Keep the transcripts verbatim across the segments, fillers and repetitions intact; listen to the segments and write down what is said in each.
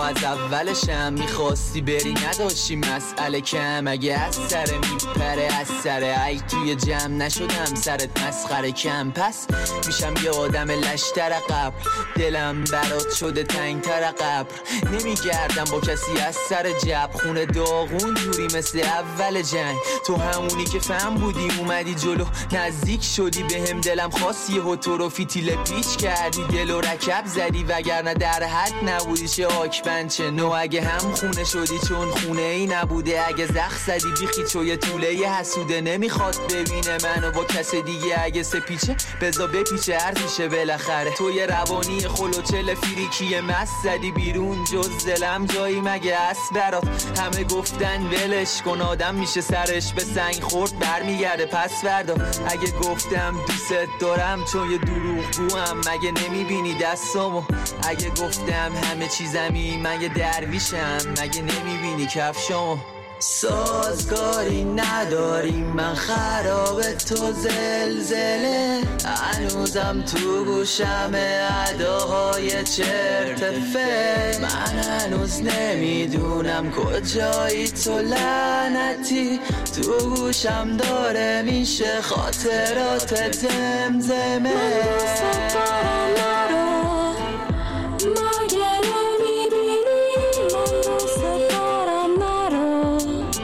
از اولشم میخواستی بری نداشتی مسئله کم. اگه از سر میپره از سر ای توی جمع نشدم سرت مسخره کم. پس میشم یه آدم لشتر قبر، دلم برات شده تنگتر قبر. نمیگردم با کسی از سر جب، خونه داغون جوری مثل اول جنگ. تو همونی که فهم بودی اومدی جلو نزدیک شدی به هم، دلم خواست یهو تو رو فیتیل پیچ کردی، دل و رکب زدی وگرنه در حد نبودی چه آکبند چه نو. اگه هم خونه شدی چون خونه ای نبوده، اگه زخ زدی بیخی چو یه طوله ی حسوده نمیخواد ببینه منو با کس دیگه. اگه سپیچه بزا بپیچه ارزیشه بالاخره. تو یه روانی خلوچل فریکی مست زدی بیرون جز دلم جایی مگه هست برات؟ همه گفتن ولش کن آدم میشه سرش به سنگ خورد برمیگرده پس فردا. اگه گفتم دوست دارم چون یه دروغگوام مگه نمیبینی دستامو؟ اگه گفتم همه چیزمی من یه درویشم مگه نمیبینی کفشامو؟ سازگاری نداری من خراب تو زلزله، هنوزم تو گوشم اداهای چرت فکر. من هنوز نمیدونم کجایی تو لعنتی، تو گوشم داره میشه خاطرات زمزمه. من دوست دارم نرو مگه نمیبینی، من دوست دارم نرو،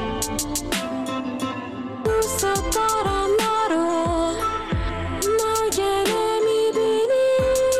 دوست دارم نرو مگه نمیبینی.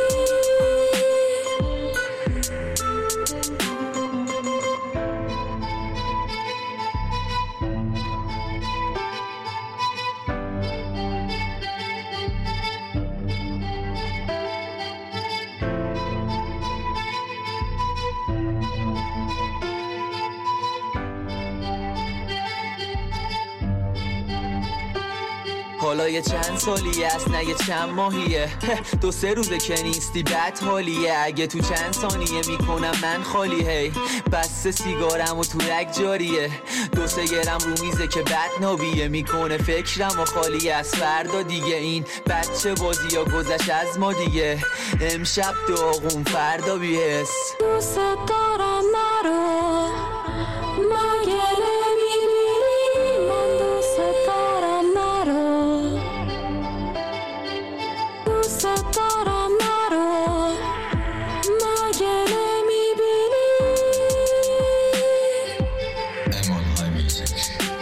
حالا یه چند سالی است نه یه چند ماهیه، دو سه روزه که نیستی بد حالیه. اگه تو چند ثانیه میکنم من خالی، هی بس سیگارم و تو رگ جاریه. دو سه گرم رو میزه که بد نابیه، میکنه فکرم و خالی از فردا دیگه. این بچه بازی یا گذشت از ما دیگه، امشب داغون فردا بیهس. دوست دارم نرو مگه نمیبینی، من دوست دارم نرو، دوست دارم نرو مگه نمیبینی. امان های میوزیک.